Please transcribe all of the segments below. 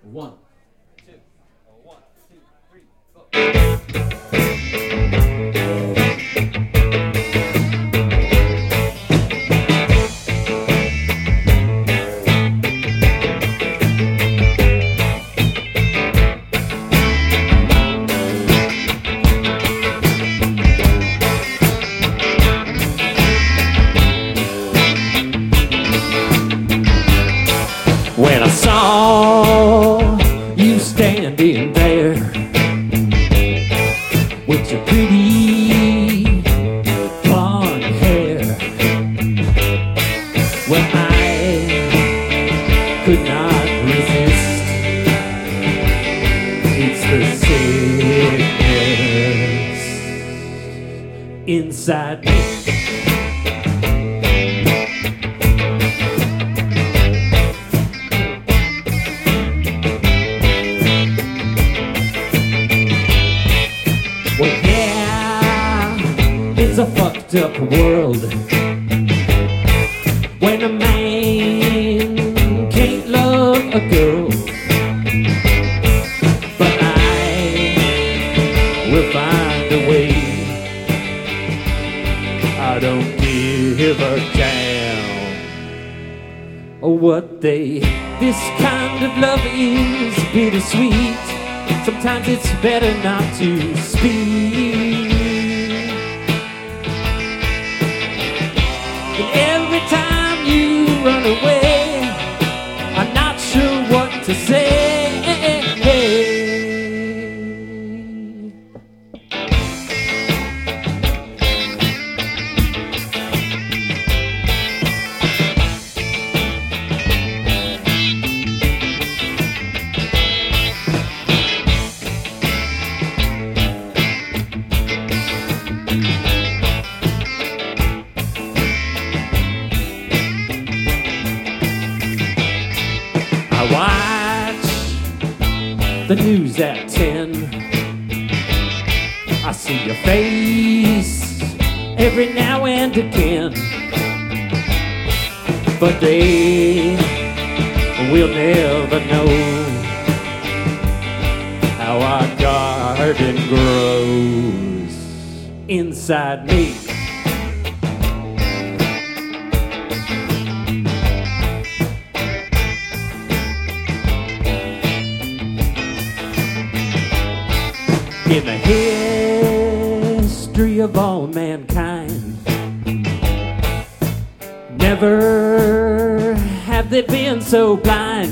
One, two, one, two, three, When I saw you standing there with your pretty blonde hair, well, I could not resist. It's the sickness inside me. It's a fucked up world when a man can't love a girl, but I will find a way. I don't give a damn what they. This kind of love is bittersweet. Sometimes it's better not to speak. Every time you run away, I'm not sure what to say. I watch the news at 10. I see your face every now and again, but they will never know how our garden grows inside me. In the history of all mankind, never have they been so blind.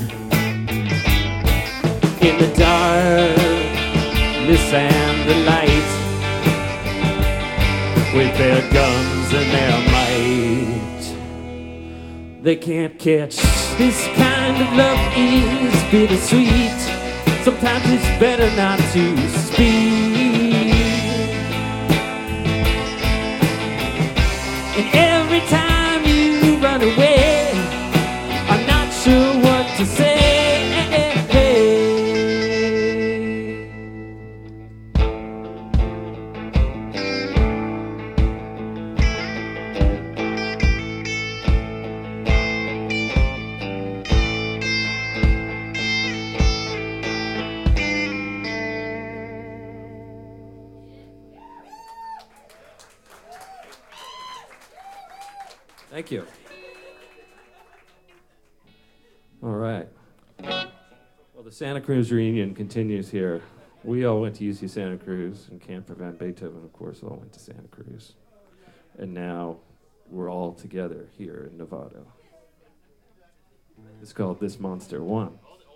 In the darkness and the light, with their guns and their might, they can't catch. This kind of love is bittersweet. Sometimes it's better not to speak. And every time you run away, I'm not sure what to say. Thank you. All right. Well, the Santa Cruz reunion continues here. We all went to UC Santa Cruz, and Camper Van Beethoven, of course, all went to Santa Cruz. And now we're all together here in Novato. It's called This Monster One.